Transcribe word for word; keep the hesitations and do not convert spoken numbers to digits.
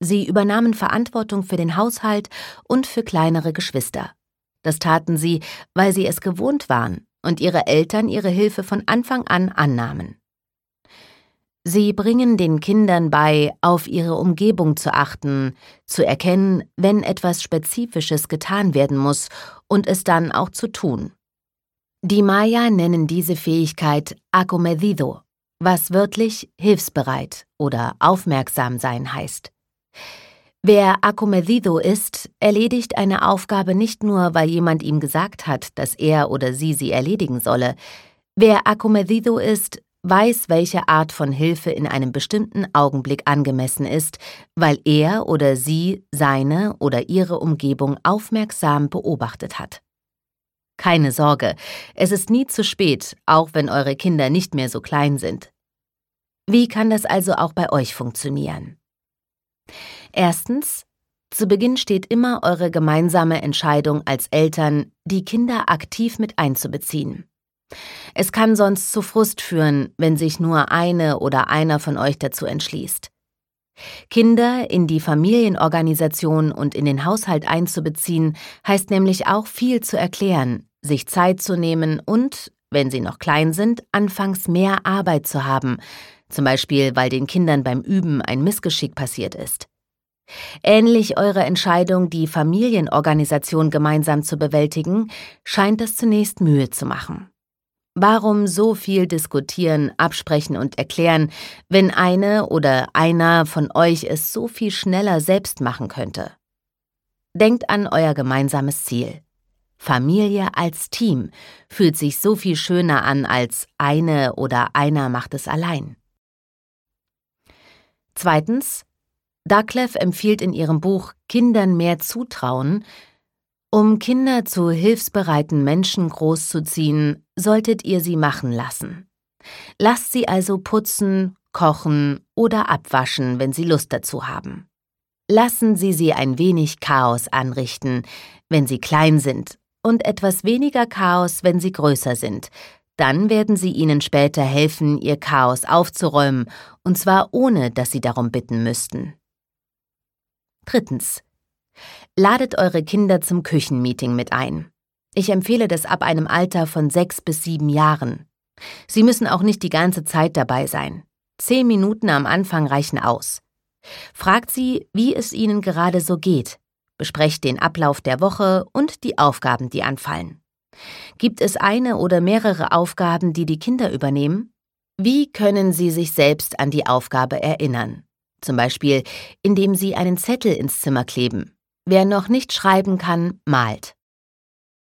Sie übernahmen Verantwortung für den Haushalt und für kleinere Geschwister. Das taten sie, weil sie es gewohnt waren und ihre Eltern ihre Hilfe von Anfang an annahmen. Sie bringen den Kindern bei, auf ihre Umgebung zu achten, zu erkennen, wenn etwas Spezifisches getan werden muss und es dann auch zu tun. Die Maya nennen diese Fähigkeit acomedido, was wörtlich hilfsbereit oder aufmerksam sein heißt. Wer acomedido ist, erledigt eine Aufgabe nicht nur, weil jemand ihm gesagt hat, dass er oder sie sie erledigen solle. Wer acomedido ist, weiß, welche Art von Hilfe in einem bestimmten Augenblick angemessen ist, weil er oder sie seine oder ihre Umgebung aufmerksam beobachtet hat. Keine Sorge, es ist nie zu spät, auch wenn eure Kinder nicht mehr so klein sind. Wie kann das also auch bei euch funktionieren? Erstens, zu Beginn steht immer eure gemeinsame Entscheidung als Eltern, die Kinder aktiv mit einzubeziehen. Es kann sonst zu Frust führen, wenn sich nur eine oder einer von euch dazu entschließt. Kinder in die Familienorganisation und in den Haushalt einzubeziehen, heißt nämlich auch viel zu erklären, sich Zeit zu nehmen und, wenn sie noch klein sind, anfangs mehr Arbeit zu haben, zum Beispiel weil den Kindern beim Üben ein Missgeschick passiert ist. Ähnlich eurer Entscheidung, die Familienorganisation gemeinsam zu bewältigen, scheint es zunächst Mühe zu machen. Warum so viel diskutieren, absprechen und erklären, wenn eine oder einer von euch es so viel schneller selbst machen könnte? Denkt an euer gemeinsames Ziel. Familie als Team fühlt sich so viel schöner an als eine oder einer macht es allein. Zweitens, Ducklev empfiehlt in ihrem Buch Kindern mehr zutrauen: Um Kinder zu hilfsbereiten Menschen großzuziehen, solltet ihr sie machen lassen. Lasst sie also putzen, kochen oder abwaschen, wenn sie Lust dazu haben. Lassen Sie sie ein wenig Chaos anrichten, wenn sie klein sind, und etwas weniger Chaos, wenn sie größer sind. Dann werden sie ihnen später helfen, ihr Chaos aufzuräumen, und zwar ohne, dass sie darum bitten müssten. Drittens. Ladet eure Kinder zum Küchenmeeting mit ein. Ich empfehle das ab einem Alter von sechs bis sieben Jahren. Sie müssen auch nicht die ganze Zeit dabei sein. Zehn Minuten am Anfang reichen aus. Fragt sie, wie es ihnen gerade so geht. Besprecht den Ablauf der Woche und die Aufgaben, die anfallen. Gibt es eine oder mehrere Aufgaben, die die Kinder übernehmen? Wie können sie sich selbst an die Aufgabe erinnern? Zum Beispiel, indem sie einen Zettel ins Zimmer kleben. Wer noch nicht schreiben kann, malt.